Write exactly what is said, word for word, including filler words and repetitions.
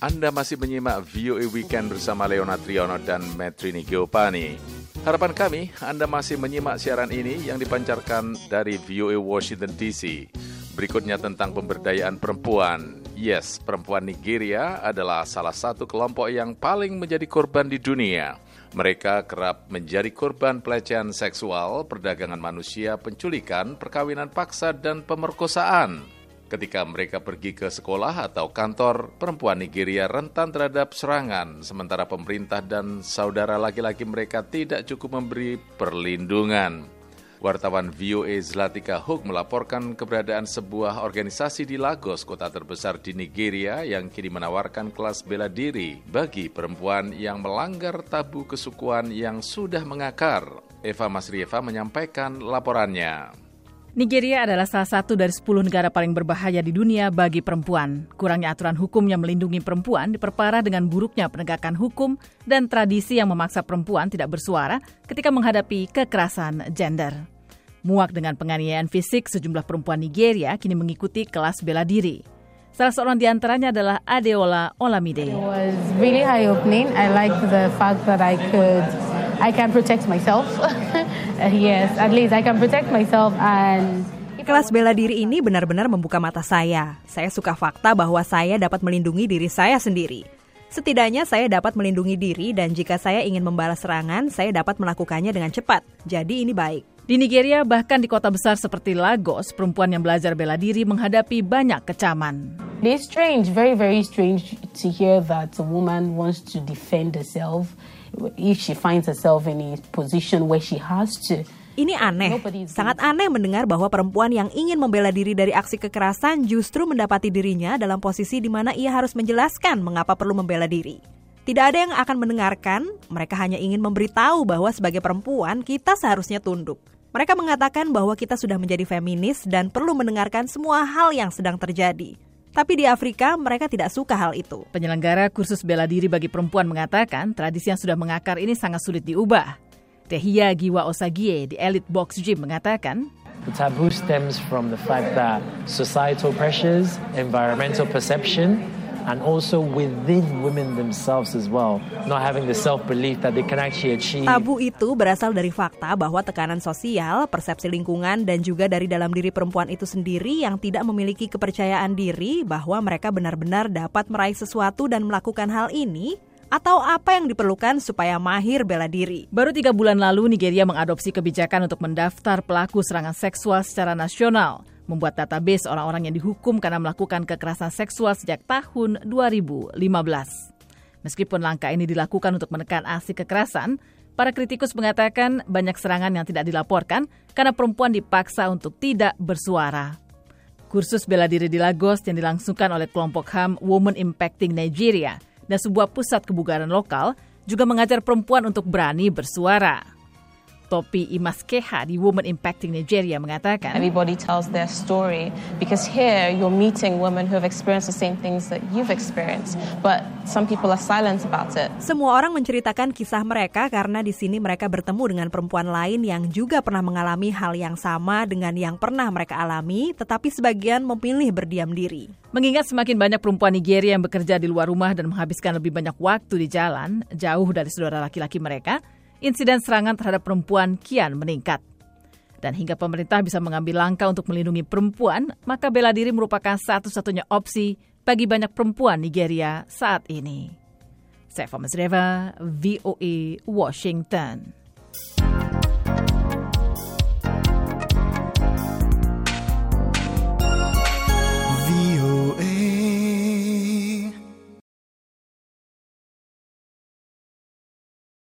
Anda masih menyimak V O A Weekend bersama Leona Triono dan Metrini Geopani. Harapan kami, Anda masih menyimak siaran ini yang dipancarkan dari V O A Washington D C. Berikutnya tentang pemberdayaan perempuan. Yes, perempuan Nigeria adalah salah satu kelompok yang paling menjadi korban di dunia. Mereka kerap menjadi korban pelecehan seksual, perdagangan manusia, penculikan, perkawinan paksa, dan pemerkosaan. Ketika mereka pergi ke sekolah atau kantor, perempuan Nigeria rentan terhadap serangan, sementara pemerintah dan saudara laki-laki mereka tidak cukup memberi perlindungan. Wartawan V O A Zlatika Hook melaporkan keberadaan sebuah organisasi di Lagos, kota terbesar di Nigeria, yang kini menawarkan kelas bela diri bagi perempuan yang melanggar tabu kesukuan yang sudah mengakar. Eva Masrieva menyampaikan laporannya. Nigeria adalah salah satu dari sepuluh negara paling berbahaya di dunia bagi perempuan. Kurangnya aturan hukum yang melindungi perempuan diperparah dengan buruknya penegakan hukum dan tradisi yang memaksa perempuan tidak bersuara ketika menghadapi kekerasan gender. Muak dengan penganiayaan fisik, sejumlah perempuan Nigeria kini mengikuti kelas bela diri. Salah seorang di antaranya adalah Adeola Olamide. It was really eye-opening. I liked the fact that I could, I can protect myself. Yes, at least I can protect myself and... Kelas bela diri ini benar-benar membuka mata saya. Saya suka fakta bahwa saya dapat melindungi diri saya sendiri. Setidaknya saya dapat melindungi diri dan jika saya ingin membalas serangan, saya dapat melakukannya dengan cepat. Jadi ini baik. Di Nigeria, bahkan di kota besar seperti Lagos, perempuan yang belajar bela diri menghadapi banyak kecaman. It's strange, very, very strange to hear that a woman wants to defend herself if she finds herself in a position where she has to. Ini aneh, sangat aneh mendengar bahwa perempuan yang ingin membela diri dari aksi kekerasan justru mendapati dirinya dalam posisi di mana ia harus menjelaskan mengapa perlu membela diri. Tidak ada yang akan mendengarkan, mereka hanya ingin memberitahu bahwa sebagai perempuan kita seharusnya tunduk. Mereka mengatakan bahwa kita sudah menjadi feminis dan perlu mendengarkan semua hal yang sedang terjadi. Tapi di Afrika, mereka tidak suka hal itu. Penyelenggara kursus bela diri bagi perempuan mengatakan tradisi yang sudah mengakar ini sangat sulit diubah. Tehia Giwa Osagie di Elite Box Gym mengatakan, The taboo stems from the fact that societal pressures, environmental perception, and also within women themselves as well, not having the self-belief that they can actually achieve. Tabu itu berasal dari fakta bahwa tekanan sosial, persepsi lingkungan, dan juga dari dalam diri perempuan itu sendiri yang tidak memiliki kepercayaan diri bahwa mereka benar-benar dapat meraih sesuatu dan melakukan hal ini, atau apa yang diperlukan supaya mahir bela diri. Baru tiga bulan lalu, Nigeria mengadopsi kebijakan untuk mendaftar pelaku serangan seksual secara nasional, membuat database orang-orang yang dihukum karena melakukan kekerasan seksual sejak tahun dua ribu lima belas. Meskipun langkah ini dilakukan untuk menekan aksi kekerasan, para kritikus mengatakan banyak serangan yang tidak dilaporkan karena perempuan dipaksa untuk tidak bersuara. Kursus bela diri di Lagos yang dilangsungkan oleh kelompok H A M Women Impacting Nigeria dan sebuah pusat kebugaran lokal juga mengajar perempuan untuk berani bersuara. Topi Imaskeha di Women Impacting Nigeria mengatakan, Everybody tells their story because here you're meeting women who have experienced the same things that you've experienced, but some people are silent about it. Semua orang menceritakan kisah mereka karena di sini mereka bertemu dengan perempuan lain yang juga pernah mengalami hal yang sama dengan yang pernah mereka alami, tetapi sebagian memilih berdiam diri. Mengingat semakin banyak perempuan Nigeria yang bekerja di luar rumah dan menghabiskan lebih banyak waktu di jalan, jauh dari saudara laki-laki mereka, insiden serangan terhadap perempuan kian meningkat. Dan hingga pemerintah bisa mengambil langkah untuk melindungi perempuan, maka bela diri merupakan satu-satunya opsi bagi banyak perempuan Nigeria saat ini. Saya Eva Masrieva, V O A Washington.